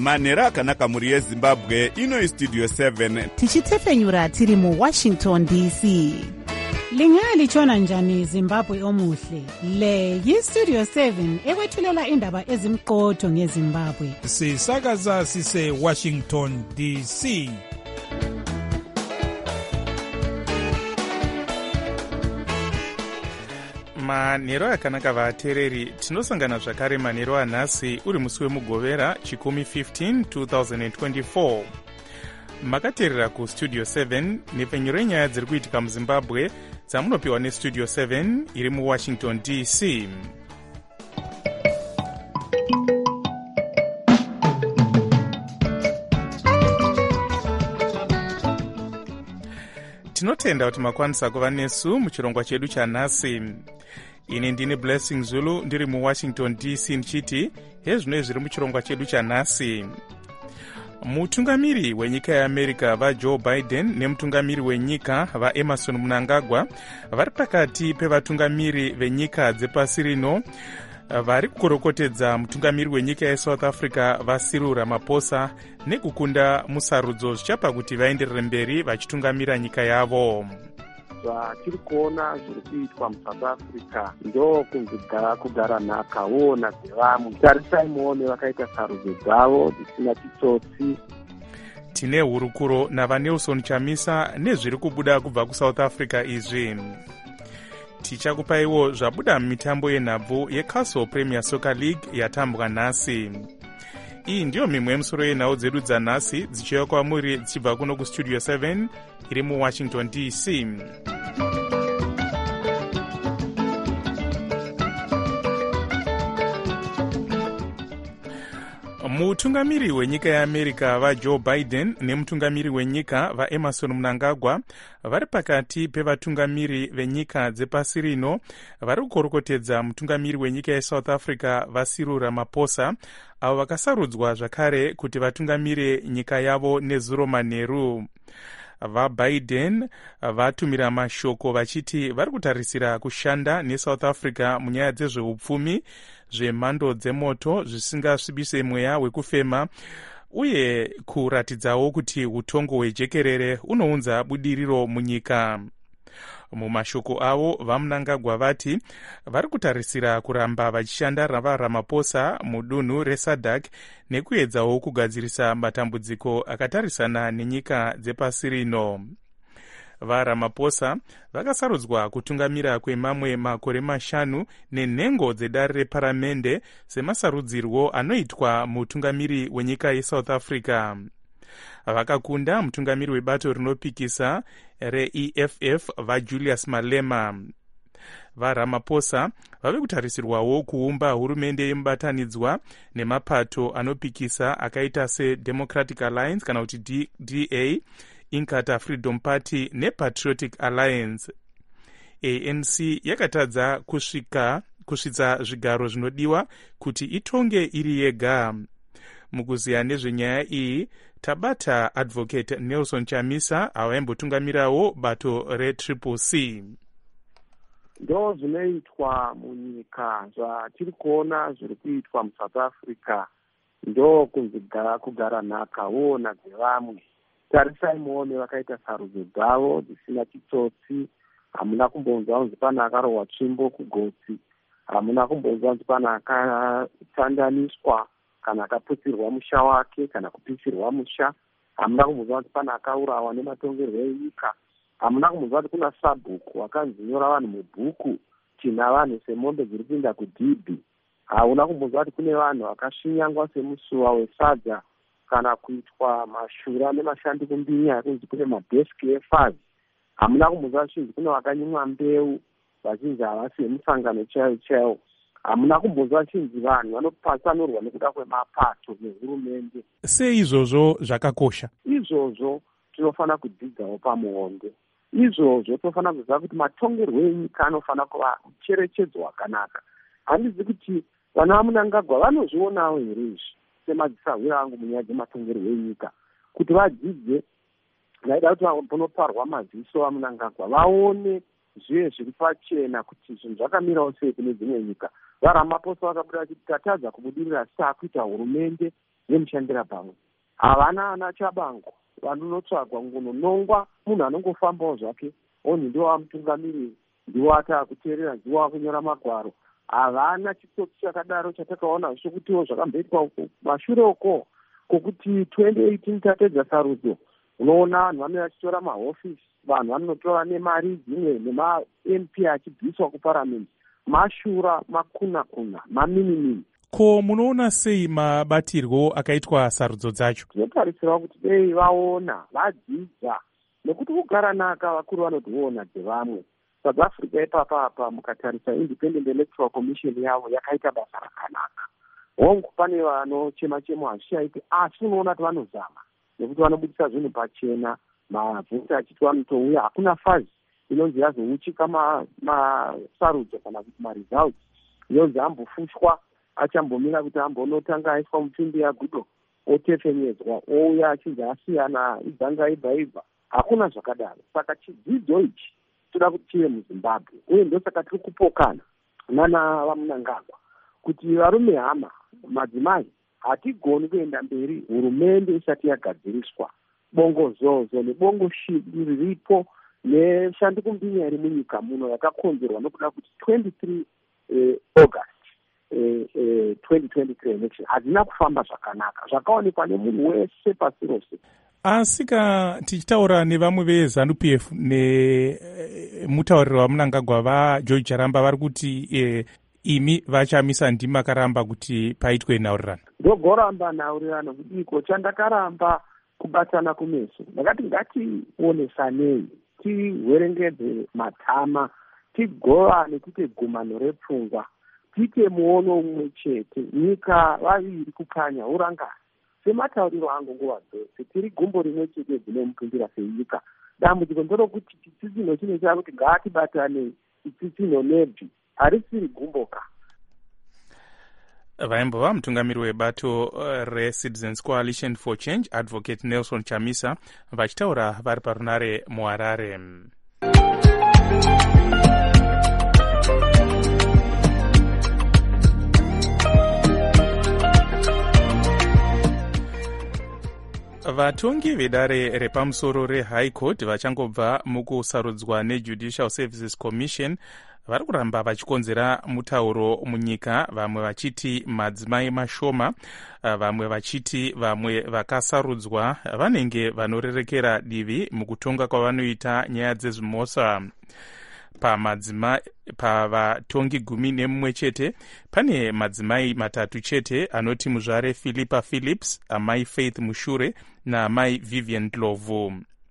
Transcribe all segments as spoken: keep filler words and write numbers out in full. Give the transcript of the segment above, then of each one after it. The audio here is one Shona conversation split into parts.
manhero akanaka mhuri yezimbabwe. Ino istudio seven tichitefenyura tiri muwashington D C. Lingalitshona njani Zimbabwe omuhle? Le yistudio seven ekwethulela indaba ezimqotho ngeZimbabwe. Sisakaza sise Washington D C. manhero akanaka vateereri, tinosangana zvakare manhero anhasi uri musi wemugovera chikumi fifteen twenty twenty-four. Makateerera kustudio seven nepfenyuro yenyaya dziri kuitika muzimbabwe dzamunopiwa nestudio seven iri muwashington D C. Tinotenda kuti makwanisa kuva nesu muchirongwa chedu chanhasi. Ini ndini Blessing Zulu ndiri muwashington D C ndichiti hezvino zviri muchirongwa chedu chanhasi. Mutungamiri wenyika yeAmerica vaJoe Biden nemutungamiri wenyika vaEmerson Mnangagwa vari pakati pevatungamiri venyika dzepasi rino vari kukorokotedza mutungamiri wenyika yeSouth Africa vaCyril Ramaphosa nekukunda musarudzo zvichapa kuti vaenderere mberi vachitungamira nyika yavo. Zvatiri kuona zviri kuitwa muSouth Africa ndokunzi kugara nhaka woona dzevamwe. Tarisai muone vakaita sarudzo dzavo dzisina chitsotsi. Tine hurukuro navaNelson Chamisa nezviri kubuda kubva kuSouth Africa izvi. Tichakupaiwo zvabuda mumitambo yenhabvu yeCastle Premier Soccer League yatambwa nhasi. Iyi ndiyo mimwe yemusoro yenhau dzedu dzanhasi dzichiuya kwamuri dzichibva kuno kustudio seven iri muwashington D C. Mutungamiri wenyika yeAmerica vaJoe Biden nemutungamiri wenyika vaEmerson Mnangagwa vari pakati pevatungamiri venyika dzepasi rino vari kukorokotedza mutungamiri wenyika yeSouth Africa vaCyril Ramaphosa avo vakasarudzwa zvakare kuti vatungamire nyika yavo nezuro manheru. VaBiden vatumira mashoko vachiti vari kutarisira kushanda neSouth Africa munyaya dzezveupfumi, zvemhando dzemoto zvisingasvibise mweya wekufema uye kuratidzawo kuti utongo hwejekerere unounza budiriro munyika. Mumashoko avo vaMnangagwa vati vari kutarisira kuramba vachishanda rava Ramaphosa mudunhu reSADC nekuedzawo kugadzirisa matambudziko akatarisana nenyika dzepasi rino. VaRamaphosa vakasarudzwa kutungamira kwemamwe makore mashanu nenhengo dzedare reparamende semasarudzirwo anoitwa mutungamiri wenyika yeSouth Africa. Vakakunda mutungamiri webato rinopikisa reE F F vaJulius Malema. VaRamaphosa vave kutarisirwawo kuumba hurumende yemubatanidzwa nemapato anopikisa akaita seDemocratic Alliance kana kuti D A, Inkatha Freedom Party nePatriotic Alliance. A N C yakatadza kusvika kusvitsa zvigaro zvinodiwa kuti itonge iri yega. Mukuziya nezvenyaya iyi tabata advocate Nelson Chamisa avaimbotungamirawo bato reTriple C. Ndo zvinoitwa munyika zvatiri kuona zviri kuitwa muSouth Africa ndo kunzi kugara nhaka woona dzevamwe. Tarisai muone vakaita sarudzo dzavo dzisina chitsotsi. Hamuna kumbonzwa kunzi pana akarohwa tsvimbo kugotsi. Hamuna kumbonzwa kunzi pana akatandaniswa kana akaputsirwa musha wake kana kupisirwa musha. Hamuna kumbonzwa kuti pana akaurawa nematongerwo enyika. Hamuna kumbonzwa kuti kuna sabhuku wakanzi nyora vanhu mubhuku tina vanhu semombe dziri kuinda kudhibhi. Hauna kumbonzwa kuti kune vanhu vakashinyangwa semusuwa wesadza kana kuitwa mashura nemashandi kumbinya ekunzi kune madheski efazi. Hamuna kumbonzwa chinzi kune vakanyimwa mbeu vachinzi havasi vemusangano chaiwo chaiwo. Hamuna kumbonzwa chinzi vanhu vanopatsanurwa nekuda kwemapato nehurumende. Sei izvozvo zvakakosha? Izvozvo tinofanira kudzidzawo pamuonde. Izvozvo tinofanira kuziva kuti matongerwo enyika anofanira kuva mucherechedzo wakanaka. Handizi kuti vana vaMnangagwa vanozvionawo here izvi semadzisahwira angu munyaya dzematongerwo enyika kuti vadzidze. Ndaida kuti panoparwa maziso aMnangagwa vaone zviye zviri pachena kuti zvinhu zvakamirawo sei kune dzimwe nyika. VaRamaphosa vakabuda vachiti tatadza kubudirira saakuita hurumende nemushandira pamwe. Havana ana chabango vanonotsvagwa ngunonongwa, munhu anongofambawo zvake onhi ndiwo amutungamiriri, ndiwo ataakuteerera, ndiwo akunyora magwaro. Havana chitsotsi chakadaro chatakaona zvokutiwo zvakamboitwa uko mashure uko kwokuti twenty eighteen tapedza sarudzo. Unoona vanhu vanouya vachitora mahofisi, vanhu vanotora nemari dzimwe nema-M P achibviswa kuparamende, mashura, makuna kuna, maminimini. Ko munoona sei mabatirwo akaitwa sarudzo dzacho? Tinotarisira kuti dei vaona, vadzidza, nekuti kugara naka vakuru vanotiona dzevamwe. South Africa ipapa apa mukatarisa Independent Electoral Commission yavo yakaita basa rakanaka. Hongu pane vanochema chemo hazvichaiti, asi unoona kuti vanozama nekuti vanobudisa zvinhu pachena, mabvunzi achiti vanotouya, hakuna fazi inonzi yazouchika masarudzo kana kuti maresults, inonzi ambofushwa achambomira kuti ambonotanga aiswa mupfimbi yagudo otefenyedzwa ouya achinzi asiyana idzanga ibva ibva. Hakuna zvakadaro. Saka chidzidzo ichi toda kuti chive muZimbabwe, uye ndosaka tiri kupokana nana vaMunangagwa kuti varume hama, madzimai, hatigoni kuenda mberi hurumende isati yagadziriswa. Bongozozo nebongoshidi riripo neshandikumbinyo iri munyika muno yakakonzerwa nokuda kuti twenty-three August twenty twenty-three election hazina kufamba zvakanaka, zvakaonekwa nemunhu wese pasi rose. Asi ka tichitaura nevamwe veZANU P F nemutauriri waMunangagwa vaJoy Charamba vari kuti e, imi vachamisa ndima karamba kuti paitwe nhaurirano. Ndogoramba nhaurirano kudiko chandakaramba kubatana kumeso. Ndakati ngationesanei, tiwerengedze matama, tigovane kuite gumano repfungwa, tiite muono umwe chete, nyika vaviri kukanya urangana. Sematauriro angu nguva dzose, tiri gumbo rimwe chete dzinomukumbira senyika. Dambudziko ndorokuti chitsitsino chine chakuti ngatibatanei, chitsitsino nebvi harisiri gumboka. Vaimbova mutungamiri webato reCitizens Coalition for Change, Advocate Nelson Chamisa, vachitaura vari parunare muHarare. Vatongi vedare repamusoro reHigh Court vachangobva mukusarudzwa neJudicial Services Commission vari kuramba vachikonzera mutauro munyika, vamwe vachiti madzimai mashoma, vamwe vachiti vamwe vakasarudzwa vanenge vanorerekera divi mukutonga kwavanoita nyaya dzezvimhosva. Pamadzimai pavatongi gumi nemumwe chete pane madzimai matatu chete anoti muzvare Philippa Phillips, amai Faith Mushure naamai Vivian Ndlovu.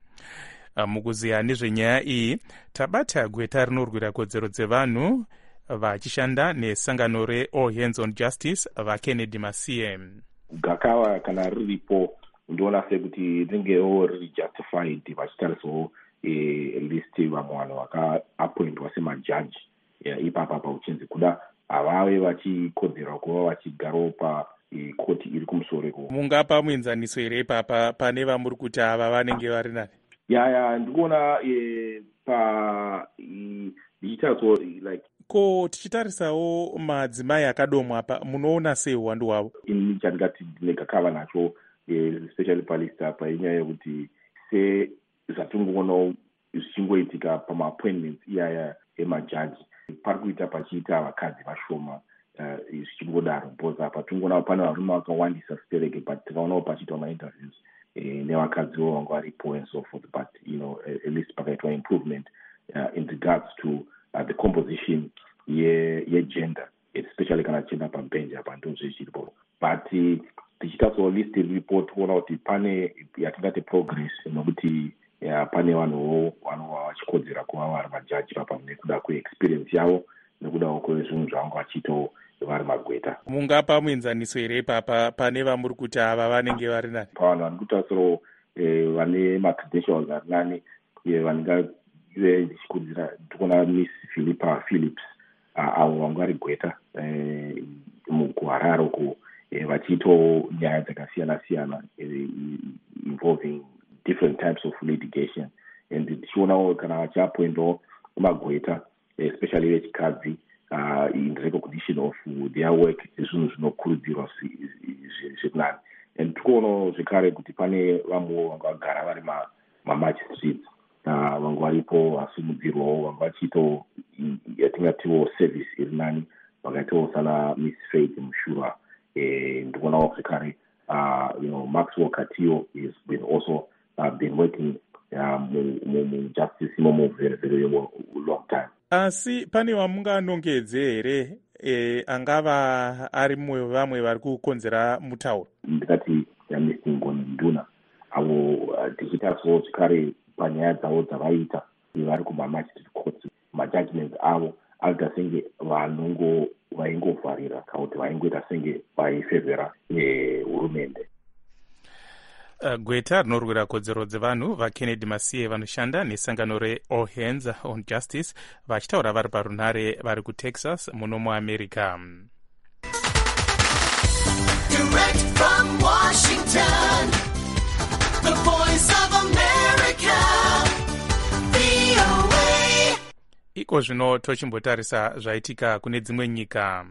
Mukuziya nezvenyaya iyi tabata gweta rinorwira kodzero dzevanhu vachishanda nesangano reAll Hands on Justice vaKennedy Masiye. Gakava kana riripo ndoona sekuti ringewo riri justified vachitarisawo e, listi vamwe vanhu vakaappointwa semajaji ipapa pauchinzi kuda havave vachikodzera kuva vachigarawo pakoti iri kumusoro iko. Mungapa muenzaniso here ipapa pane vamuri kuti ava vanenge vari nani? ya ya ndikuona e, pa ndichitariswa like ko tichitarisawo madzimai akadomwa apa munoona sei uwandu hwavo? ini chandingati ndinegakava nacho especially palista painyaya yekuti se zvatingoonawo zvichingoitika pamaappointments iyaya emajaji pari kuita pachiita vakadzi vashoma zvichingodaro because apa tingoona pane varume vakawandisa stereke but tikaonawo pachiita mainterviews nevakadziwo vanga varipo and so forth, but you know at least pakaitwa improvement uh, in regards to uh, the composition yegender especially kana tichienda pabhenji apa ndozvichiripo. But tichitariswa list riripo tikuona kuti pane yatingati progress nokuti pane vanhuwo vanova vachikodzera kuva vari majaji papa nekuda kweexperience yavo nekudawo kwezvinhu zvavanga vachiitawo vari magweta. Mungapa muenzaniso here ipapa pane vamuri kuti ava vanenge vari nani? Pavanhu vari kutarisirawo vane macredentials ari nani vanenge ndichikurudzira ndikuona Miss Philippa Phillips avo vanga vari gweta mukuHarare uko vachiitawo nyaya dzakasiyana siyana involving different types of litigation and tichionawo kana vachiappointawo magweta especially vechikadzi uh, in recognition of their work zvinhu zvinokurudzirwa zviri nani. and tikuonawo zvekare kuti pane vamwewo vanga vagara vari mamagistrates vanga varipo vasimudzirwawo vanga vachiitawo yatingatiwo service iri nani vakaitawo sana miss Faith Mushura. Ndikuonawo zvekare you know Maxwell Katiyo has been also uh, been working mujustice imomo very very long time. Asi pane vamunganongedze here e, angava ari mumwe vamwe vari kukonzera mutauro? Ndikati yaMister Ngoni Nduna avo tichitarisawo zvekare panyaya dzavo dzavaita vari kumamagistrate courts, majudgments avo anoita senge vanongo vaingovharira kana kuti vaingoita senge vaifevhera hurumende. Uh, gweta rinorwira kodzero dzevanhu vaKennedy Masiye vanoshanda nesangano reAll Hands on Justice vachitaura vari parunhare vari kuTexas muno muAmerica. Direct from Washington, the voice of America, V O A. Iko zvino tochimbotarisa zvaitika kune dzimwe nyika.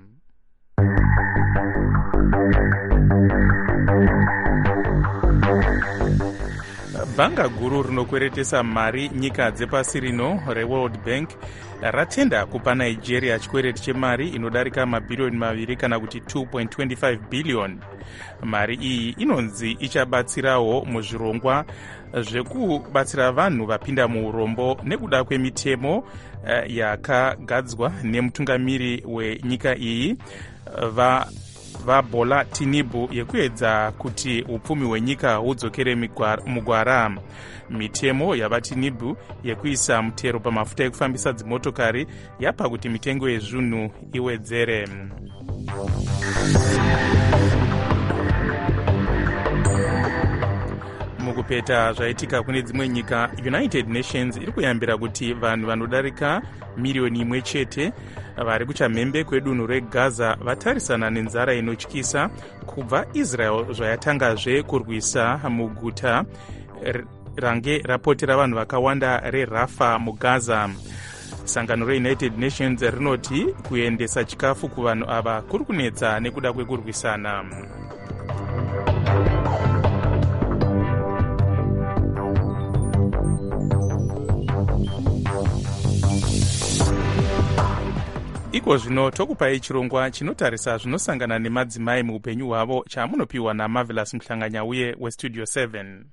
Bhanga guru rinokweretesa mari nyika dzepasi rino reWorld Bank ratenda kupa Nigeria chikwereti chemari inodarika mabhirioni maviri kana kuti two point two five billion. Mari iyi inonzi ichabatsirawo muzvirongwa zvekubatsira vanhu vapinda muurombo nekuda kwemitemo uh, yakagadzwa nemutungamiri wenyika iyi va vaBola Tinubu yekuedza kuti upfumi hwenyika hudzokere mugwara. Mitemo yavaTinubu yekuisa mutero pamafuta ekufambisa dzimotokari yapa kuti mitengo yezvinhu iwedzere. Mukupeta zvaitika kune dzimwe nyika, United Nations iri kuyambira kuti vanhu vanodarika miriyoni imwe chete vari kuchamhembe kwedunhu reGaza vatarisana nenzara inotyisa kubva Israel zvayatangazve kurwisa muguta range rapotera vanhu vakawanda reRafa muGaza. Sangano reUnited Nations rinoti kuendesa chikafu kuvanhu ava kuri kunetsa nekuda kwekurwisana. Iko zvino tokupai chirongwa chinotarisa zvinosangana nemadzimai muupenyu hwavo chamunopiwa naMarvelous Mhlanganyauye weStudio seven.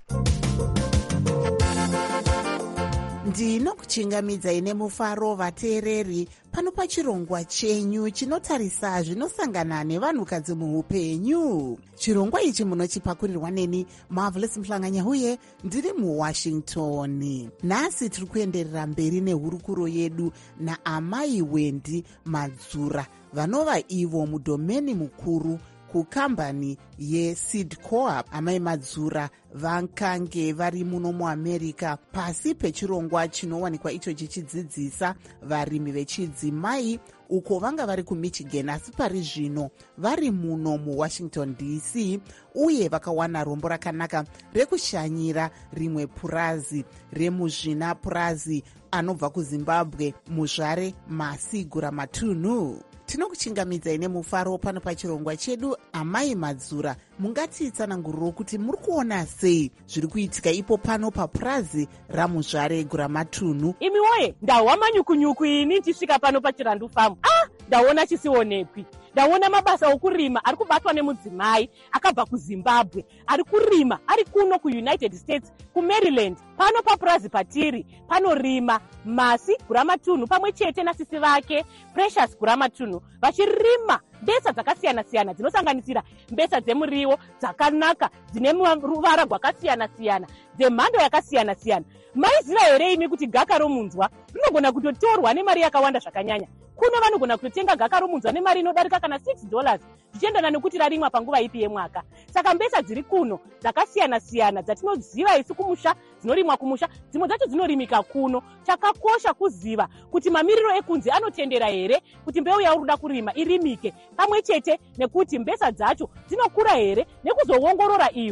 Ndinokuchingamidzai nemufaro vateereri pano pachirongwa chenyu chinotarisa zvinosangana nevanhukadzi muupenyu. Chirongwa ichi munochipakurirwa neni Marvelous Mhlanganyauye ndiri muWashington. Nhasi tiri kuenderera mberi nehurukuro yedu naamai Wendi Madzura vanova ivo mudhomeni mukuru kukambani yeSeed Co-op. Amai Madzura vakange vari muno muAmerica pasi pechirongwa chinowanikwa icho chichidzidzisa varimi vechidzimai uko vanga vari kuMichigan, asi pari zvino vari muno muWashington D C uye vakawana rombo rakanaka rekushanyira rimwe purazi remuzvina purazi anobva kuZimbabwe, muzvare Masi Guramatunhu. Tinokuchingamidzai nemufaro pano pachirongwa chedu. Amai Madzura, mungatitsananguriro kuti muri kuona sei zviri kuitika ipo pano papurazi ramuzvare Guramatunhu? Imi woye, ndahwa manyukunyuku ini nchisvika pano paChirandu Farm. Ah, ndaona chisionekwi. Ndaona mabasa okurima ari kubatwa nemudzimai akabva kuZimbabwe, ari kurima ari kuno kuUnited States kuMaryland. Pano papurazi patiri panorima Masi Guramatunhu pamwe chete nasisi vake Precious Guramatunhu vachirima mbesa dzakasiyana siyana dzinosanganisira mbesa dzemuriwo dzakanaka dzine ruvara rwakasiyana siyana dzemhando yakasiyana siyana. Maiziva here imi kuti gaka romunzwa rinogona kutotorwa nemari yakawanda zvakanyanya? Kuno vanogona kutotenga gaka romunzwa nemari inodarika kana six dollars zvichiendana nekuti rarimwa panguva ipi yemwaka. Saka mbesa dziri kuno dzakasiyana siyana dzatinoziva isu kumusha, dzinorimwa kumusha, dzimwe dzacho dzinorimika kuno. Chakakosha kuziva kuti mamiriro ekunze anotendera here kuti mbeu yauri kuda kurima irimike, pamwe chete nekuti mbesa dzacho dzinokura here, nekuzoongorora ivhu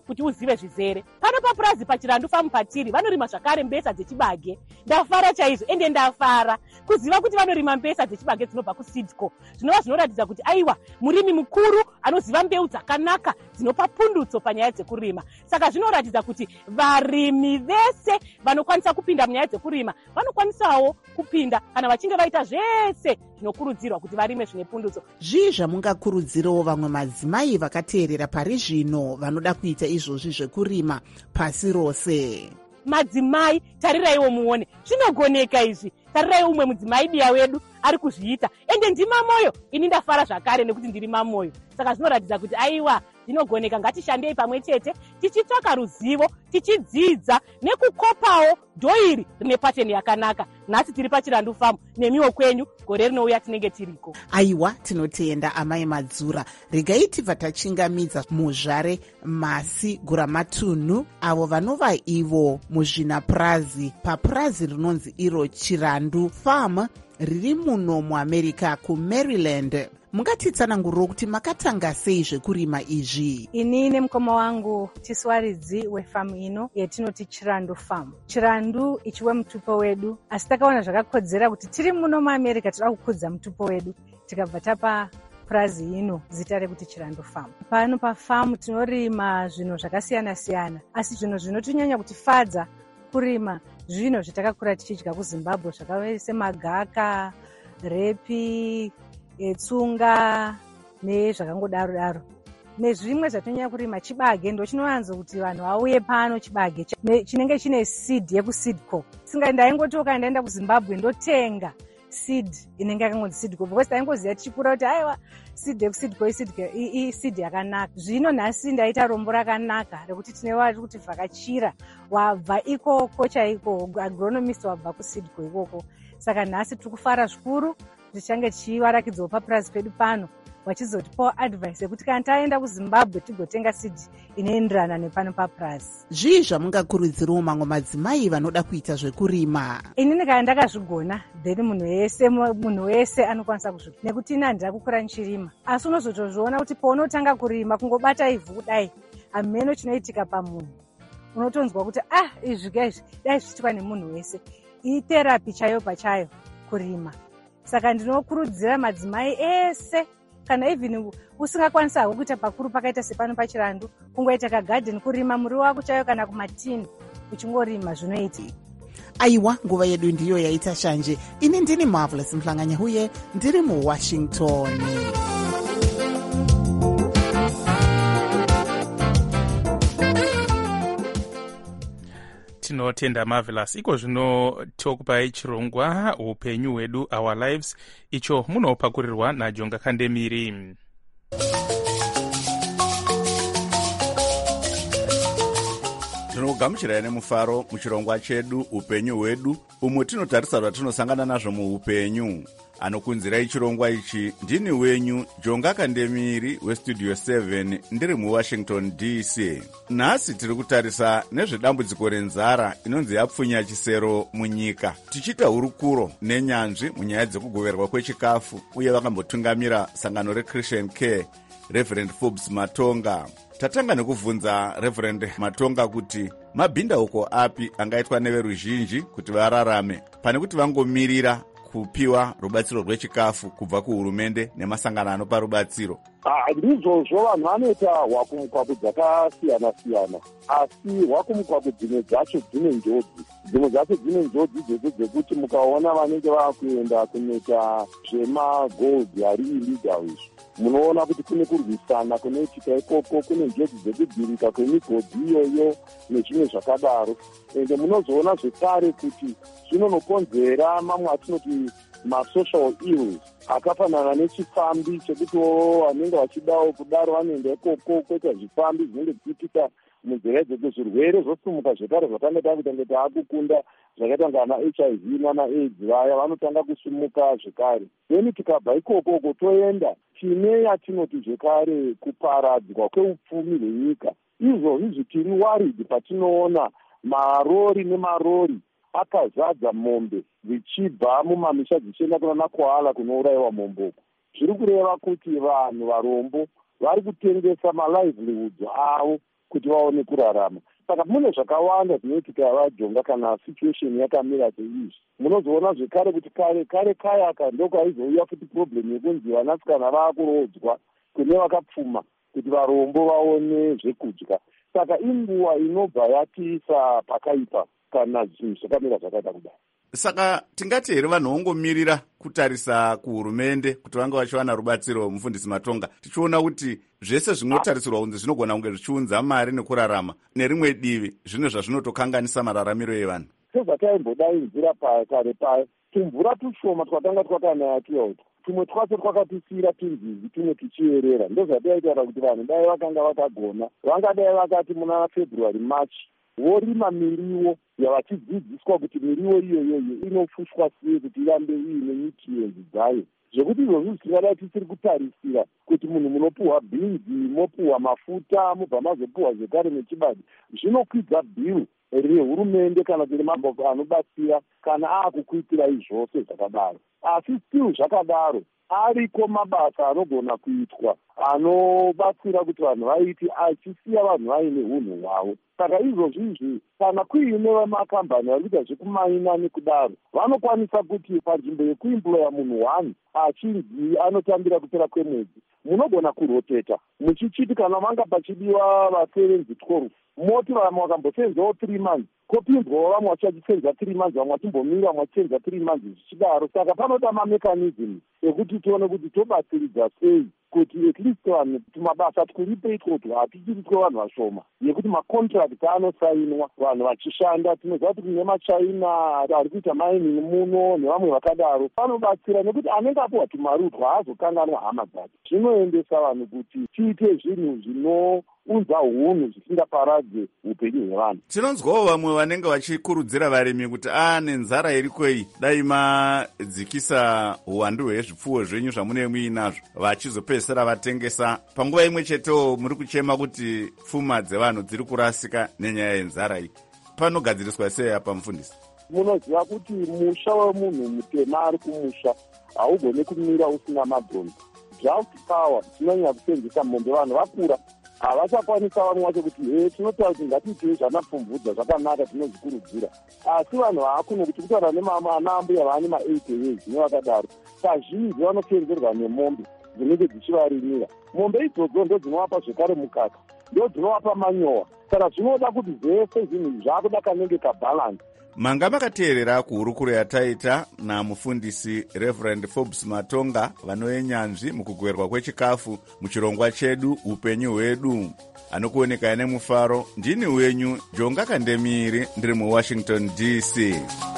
kuti uzive zvizere. Pano papurazi pachirandu famu patiri vanorima zvakare mbesa dzechibage. Ndafara chaizvo ende ndafara kuziva kuti vanorima mbesa dzechibage dzinobva kusidco. Zvinova zvinoratidza kuti aiwa murimi mukuru anoziva mbeu dzakanaka dzinopa pundutso panyaya dzekurima. Saka zvinoratidza kuti varimi vese vanokwanisa kupinda munyaya dzekurima vanokwanisawo kupinda kana vachinge vaita zvese zvinokurudzirwa kuti varime zvine pundutso. Zvii zvamungakurudzirawo vamwe madzimai vakateerera pari zvino vanoda kuita izvozvi zvekurima pasi rose? Madzimai, tariraiwo muone zvinogoneka izvi. Tarirai umwe mudzimai diya wedu ari kuzviita ende ndima moyo. Ini ndafara zvakare nekuti ndiri mamoyo. Saka zvinoratidza kuti aiwa zvinogoneka. Ngatishandei pamwe chete tichitsvaka ruzivo, tichidzidza nekukopawo dhoiri rine pateni yakanaka. Nhasi tiri pachirandu famu nemiwo kwenyu gore rinouya tinenge tiriko. Aiwa, tinotenda amai Madzura. Regai tibva tachingamidza muzvare Masi Guramatunhu avo vanova ivo muzvinapurazi papurazi rinonzi iro Chirandu Farm riri muno muAmerica kuMaryland. Mungatitsananguriro kuti makatanga sei zvekurima izvi? Ini nemukoma wangu tiswaridzi wefamu ino yetinoti Chirandu Farm. Chirandu ichiwe mutupo wedu, asi takaona zvakakodzera kuti tiri muno muAmerica toda kukudza mutupo wedu tikabva tapa purazi ino zita rekuti Chirandu Farm. Pano pafamu tinorima zvinhu zvakasiyana siyana, asi zvinhu zvinotonyanya kutifadza kurima zvino zvitakakura tichidya kuZimbabwe zvakaita semagaka, repi, tsunga nezvakangodaro daro. Nezvimwe zvatonyanya kurima chibage ndo chinowanzo kuti vanhu vauye pano chibage chinenge chine seed yekusidco. Singa ndaingotoka ndaenda kuZimbabwe ndotenga seed inenge yakangonzi sidco because taingoziva tichikura kuti aiwa seed yekusidco i seed yakanaka. Zvino nhasi ndaita rombo rakanaka rekuti tine vari kuti vhakachira wabva ikoko chaiko agronomist wabva kusidco ikoko. Saka nhasi tiri kufara zvikuru tichange tichivarakidzawo papurazi pedu pano vachizotipawo advice yekuti kana taenda kuZimbabwe tigotenga seed inoenderana nepano papurazi. Zvii zvamungakurudzirawo mamwe madzimai vanoda kuita zvekurima? Inini kana ndakazvigona then munhu wese munhu wese anokwanisa kuzvigona nekuti ina handina kukura ndichirima. Asi unozotozviona kuti paunotanga kurima kungobata ivhu kudai hameno chinoitika pamunhu. Unotonzwa kuti ah izvi izvi dai zvichiitwa nemunhu wese. Itherapy chayo pachayo kurima. Saka ndinokurudzira madzimai ese kana even usingakwanisa kuita pakuru pakaita sepano pachirandu kungoita kagarden kurima muri wako chayo kana kumatini uchingorima zvinoita. Aiwa, nguva yedu ndiyo yaita shanje. Ini ndini Marvelous Mhlanganya huye ndiri muWashington. Tinotenda Marvelous. Iko zvino tokupai chirongwa upenyu hwedu Our Lives icho munopakurirwa naJonga Kandemiri. Tinogamuchirai nemufaro muchirongwa chedu upenyu hwedu umwe tinotarisa zvatinosangana nazvo muupenyu. Anokunzirai chirongwa ichi ndini wenyu Jonga Kandemiri westudio seven ndiri muWashington D C. Nhasi tiri kutarisa nezvedambudziko renzara inonzi yapfunya chisero munyika, tichita hurukuro nenyanzvi munyaya dzekugoverwa kwechikafu uye vakambotungamira sangano reChristian Care Reverend Forbes Matonga. Tatanga nekuvunza Reverend Matonga kuti mabhindauko api angaitwa neveruzhinji kuti vararame pane kuti vangomirira kupiwa rubatsiro rwechikafu kubva kuhurumende nemasangano anopa rubatsiro. Ndizvozvo vanhu vanoita hwakumukwaku dzakasiyana siyana, asi hwakumukwaku dzimwe dzacho dzine njodzi. Dzimwe dzacho dzine njodzi dzekuti mukaona vanenge vakuenda kunoita zvemagold hari illegal izvo, munoona kuti kune kurwisana kunoitika ikoko, kune njodzi dzekudhirika kwemigodhi iyoyo nezvimwe zvakadaro. Ende munozoona zvekare kuti zvinonokonzera mamwe atinoti masocial ills akafanana nechifambi chekuti vanenge vachidawo kudaro vanoenda ikoko, kwete zvifambi zvinenge zvichiitika munzira dzekuti zvirwere zvosumuka zvekare zvatanga takutange taakukunda zvakaita ngana H I V nana AIDS vaya vanotanga kusumuka zvekare. Then tikabva ikoko toenda tine yatinoti zvekare kuparadzwa kweupfumi hwenyika. Izvozvi zvitiri worried patinoona marori nemarori akazadza mombe dzichibva mumamisha dzichienda kuna Kwala kunourayiwa momboko. Zviri kureva kuti vanhu varombo vari kutengesa malivelihood avo kuti vaone kurarama. Saka mune zvakawanda zvinoitika vajonga kana situation yakamira seizvi. Munozoona zvekare kuti kare kare kayaka ndokaizouya futi problem yekunzi vanasikana vaakurodzwa kune vakapfuma kuti varombo vaone zvekudya. Saka inguva inobva yatiisa pakaipa kana zvinhu zvakamira zvakaita kudai. Saka tingati here vanhu vongomirira kutarisa kuhurumende kuti vange vachiwana rubatsiro. Mufundisi Matonga, tichiona kuti zvese zvinotarisirwa kunzi zvinogona kunge zvichiunza mari nekurarama, nerimwe divi zvine zvazvinotokanganisa mararamiro evanhu. Sezvataimbodaidzira pakare payo, tumvura tushoma twakanga twakanaya tuyauto, tumwe twase twakatisira tunzizi, tumwe tuchierera. Ndozvataitaura kuti vanhu dai vakanga vakagona, vangadai vakati muna February March vorima miriwo yavachidzidziswa kuti miriwo iyoyo inofushwa sei kuti irambe iine nutrients dzayo, zvekuti izvozvo zvisingadai tisiri kutarisira kuti munhu munopuhwa bhinzi, mopuhwa mafuta, mobva mazopuhwa zvekare nechibage, zvinokwidza bhiru rehurumende kana kuti maboko anobatsira kana aakukuitirai zvose zvakadaro. Asi still zvakadaro ariko mabasa anogona kuitwa anobatsira kuti vanhu vaiti achisiya vanhu vaine unhu hwavo. Saka izvozvo izvi kana kuine vamakambani vari kuita zvekumaina nekudaro, vanokwanisa kuti panzvimbo yekuimploya munhu one achinzi anotambira kupera kwemwedzi, munogona kuroteta muchichiti kana manga pachidiwa vasevenzi twelve moti vamwe vakambosenzawo three months kopinzwawo vamwe vachisenza three months, vamwe vatimbomira vamwe vachisenza three months zvichidaro. Saka panoda mamekanism ekuti tione kuti tobatsiridza sei kuti at least vanhu tumabasa tukuripeitwa kuti hatichiritwe vanhu vashoma, yekuti macontract anosainwa vanhu vachishanda. Tinoziva kuti kune machina ari kuita mining muno nevamwe vakadaro vanobatsira, nekuti anenge apuhwa tumari utwa haazokanganwa hama dzake. Zvinoendesa vanhu kuti tiite zvinhu zvinounza hunhu zvisingaparadze upenyu hwevanhu. Tinonzwawo vamwe vanenge vachikurudzira varimi kuti a nenzara irikwei dai madzikisa uwandu hwezvipfuwo zvenyu zvamunenge muinazvo, vachizopedzisira vatengesa. Panguva imwe chetewo muri kuchema kuti pfuma dzevanhu dziri kurasika nenyaya yenzara iyi. Panogadziriswa sei apa mufundisi? Munoziva kuti musha wemunhu mutema ari kumusha haugone kumira usina mabhonzo. Drought power tinonyanya kusenzesa mombe, vanhu vakura havachakwanisa vamwe vacho kuti he tinotaura kuti ngatiitei zvanapfumvudza zvakanaka tinozvikurudzira. Asi vanhu vaakuno kuti kutaura nemanambuya vaane ma-eighty years nevakadaro, kazhinji vanosenzerwa nemombe dzinenge dzichivarimira. Mombe idzodzo ndo dzinovapa zvekare mukaka, ndo dzinovapa manyowa. Saka zvinoda kuti zvese zvinhu zvaakuda kanenge kabhalansi. Manga makateerera kuhurukuro yataita namufundisi Reverend Forbes Matonga, vanoenyanzvi mukugerwa kwechikafu muchirongwa chedu upenyu hwedu. Anokuoneka nemufaro, ndini wenyu Jonga Kandemiri, ndiri muWashington D C.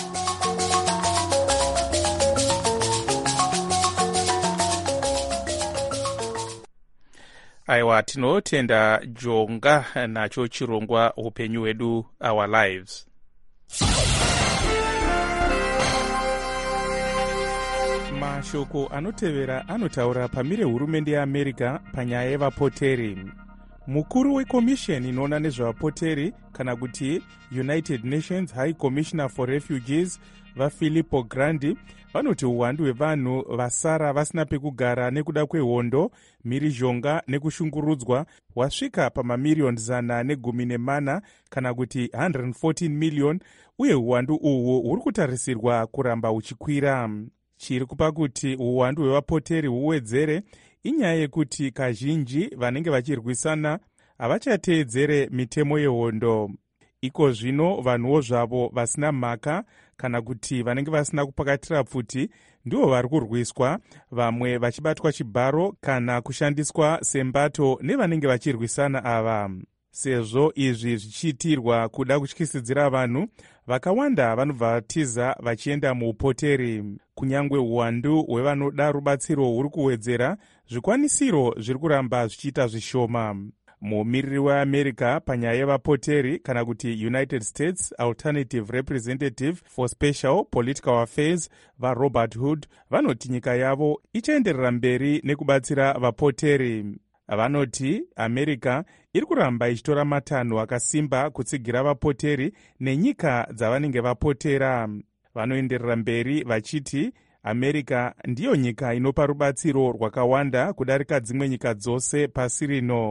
Aiwa, tinotenda Jonga nacho chirongwa upenyu hwedu, our lives. Mashoko anotevera anotaura pamire hurumende yeAmerica panyaya yevapoteri. Mukuru wekomisheni inoona nezvevapoteri kana kuti United Nations High Commissioner for Refugees vaFilippo Grandi vanoti uwandu hwevanhu vasara vasina pekugara nekuda kwehondo, mhirizhonga nekushungurudzwa hwasvika pamamiliyoni zana negumi nemana kana kuti one hundred fourteen million, uye uwandu uhwu huri kutarisirwa kuramba huchikwira. Chiri kupa kuti uwandu hwevapoteri huwedzere inyaya yekuti kazhinji vanenge vachirwisana havachateedzere mitemo yehondo. Iko zvino vanhuwo zvavo vasina mhaka kana kuti vanenge vasina kupakatira pfuti ndivo vari kurwiswa, vamwe vachibatwa chibharo kana kushandiswa sembato nevanenge vachirwisana ava. Sezvo izvi zvichiitirwa kuda kutyisidzira vanhu, vakawanda vanobva vatiza vachienda muupoteri. Kunyangwe uwandu hwevanoda rubatsiro huri kuwedzera, zvikwanisiro zviri kuramba zvichiita zvishoma. Mumiriri weAmerica panyaya yevapoteri kana kuti United States Alternative Representative for Special Political Affairs vaRobert Hood vanoti nyika yavo ichaenderera mberi nekubatsira vapoteri. Vanoti America iri kuramba ichitora matanho akasimba kutsigira vapoteri nenyika dzavanenge vapotera. Vanoenderera mberi vachiti America ndiyo nyika inopa rubatsiro rwakawanda kudarika dzimwe nyika dzose pasi rino.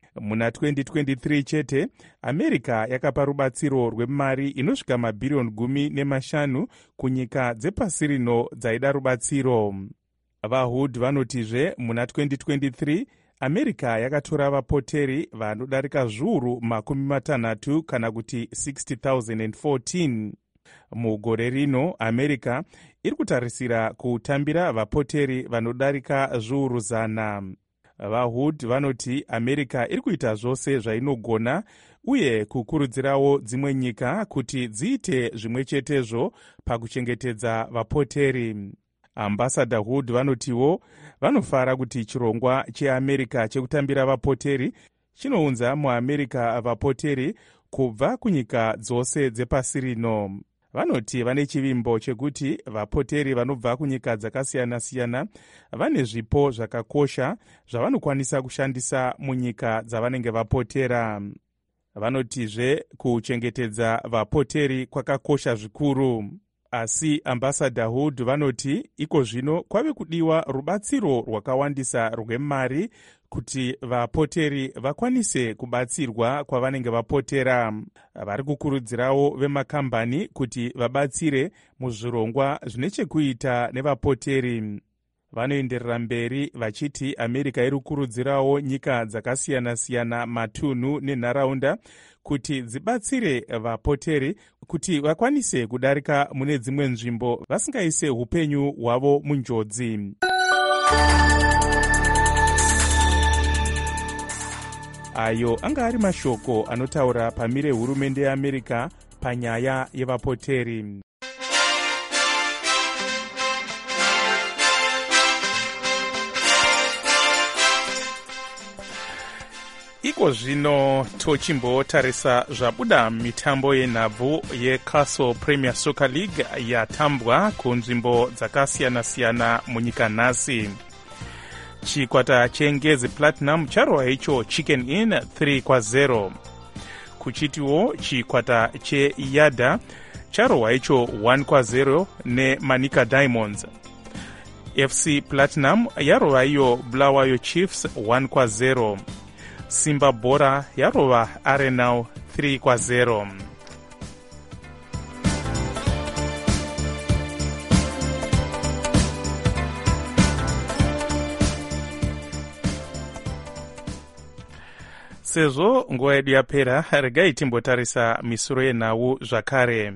Muna twenty twenty-three chete, America yakapa rubatsiro rwemari inosvika mabhiriyoni gumi nemashanu kunyika dzepasi rino dzaida rubatsiro. VaHood vanotizve muna twenty twenty-three America yakatora vapoteri vanodarika zviuru makumi matanhatu kana kuti sixty thousand fourteen. Mugore rino America iri kutarisira kutambira vapoteri vanodarika zviuru zana. VaHood vanoti America iri kuita zvose zvainogona uye kukurudzirawo dzimwe nyika kuti dziite zvimwe chetezvo pakuchengetedza vapoteri. Ambassador Hood vanotiwo vanofara kuti chirongwa cheAmerica chekutambira vapoteri chinounza muAmerica vapoteri kubva kunyika dzose dzepasi rino. Vanoti vane chivimbo chekuti vapoteri vanobva kunyika dzakasiyana-siyana vane zvipo zvakakosha zvavanokwanisa kushandisa munyika dzavanenge vapotera. Vanotizve kuchengetedza vapoteri kwakakosha zvikuru. Asi Ambassador Hood vanoti iko zvino kwave kudiwa rubatsiro rwakawandisa rwemari kuti vapoteri vakwanise kubatsirwa kwavanenge vapotera. Vari kukurudzirawo vemakambani kuti vabatsire muzvirongwa zvine chekuita nevapoteri. Vanoenderera mberi vachiti America iri kukurudzirawo nyika dzakasiyana-siyana, matunhu nenharaunda kuti dzibatsire vapoteri kuti vakwanise kudarika mune dzimwe nzvimbo vasingaise upenyu hwavo munjodzi. Ayo anga ari mashoko anotaura pamire hurumende yeAmerica panyaya yevapoteri. Iko zvino tochimbotarisa zvabuda mitambo yenhabvu yeCastle Premier Soccer League yatambwa kunzvimbo dzakasiyana-siyana munyika nhasi. Chikwata chengezi Platinum charova icho Chicken Inn three kwa zero. Kuchitiwo chikwata cheyada charova icho one kwa zero neManika Diamonds. F C Platinum yarova iyo Bulawayo Chiefs one kwa zero. Simba Bora yarova Arenal three kwa zero. Sezvo nguva yedu yapera, regai timbotarisa misoro yenhau zvakare.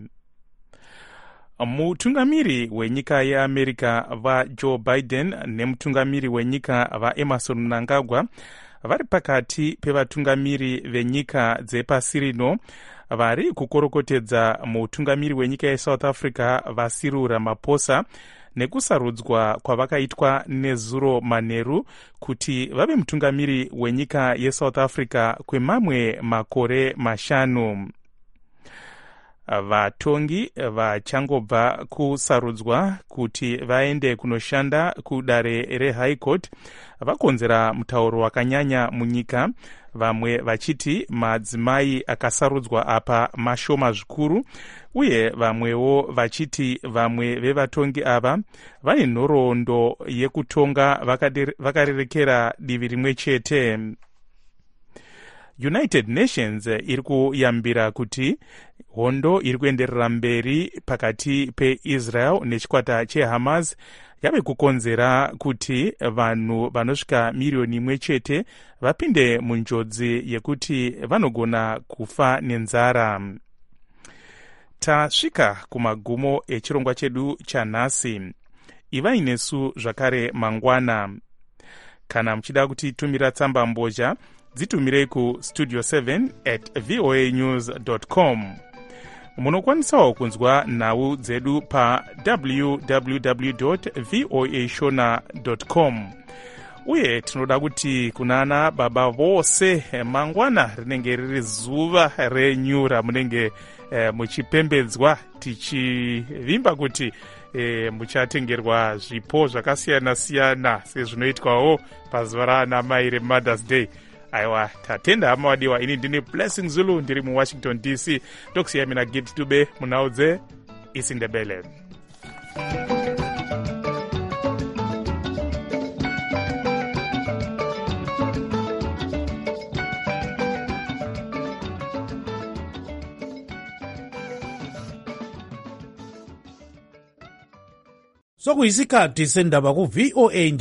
Mutungamiri wenyika yeAmerica vaJoe Biden nemutungamiri wenyika vaEmerson Mnangagwa vari pakati pevatungamiri venyika dzepasi rino vari kukorokotedza mutungamiri wenyika yeSouth Africa vaCyril Ramaphosa nekusarudzwa kwavakaitwa neZuro Manheru kuti vave mutungamiri wenyika yeSouth Africa kwemamwe makore mashanu. Vatongi vachangobva kusarudzwa kuti vaende kunoshanda kudare reHigh Court vakonzera mutauro wakanyanya munyika, vamwe vachiti madzimai akasarudzwa apa mashoma zvikuru, uye vamwewo vachiti vamwe vevatongi ava vane nhoroondo yekutonga vakarerekera divi rimwe chete. United Nations iri kuyambira kuti hondo iri kuenderera mberi pakati peIsrael nechikwata cheHamas yave kukonzera kuti vanhu vanosvika miriyoni imwe chete vapinde munjodzi yekuti vanogona kufa nenzara. Tasvika kumagumo echirongwa chedu chanhasi. Ivai nesu zvakare mangwana. Kana muchida kutitumira tsamba mbozha, dzitumirei ku studio seven at voa news dot com. Munokwanisawo kunzwa nhau dzedu pa w w w dot voa shona dot com. Uye tinoda kuti kunana baba vose mangwana rinenge riri zuva renyu ramunenge eh, muchipembedzwa tichivimba kuti eh, muchatengerwa zvipo zvakasiyana-siyana sezvinoitwawo pazuva raana mai reMothers Day. Aiwa, tatenda hama wadiwa. Ini ndini Blessing Zulu, ndiri mu Washington D C. Tokusiya mina Gift Dube munaudze isindebele. sokuyisikhathi sendaba ku-V O A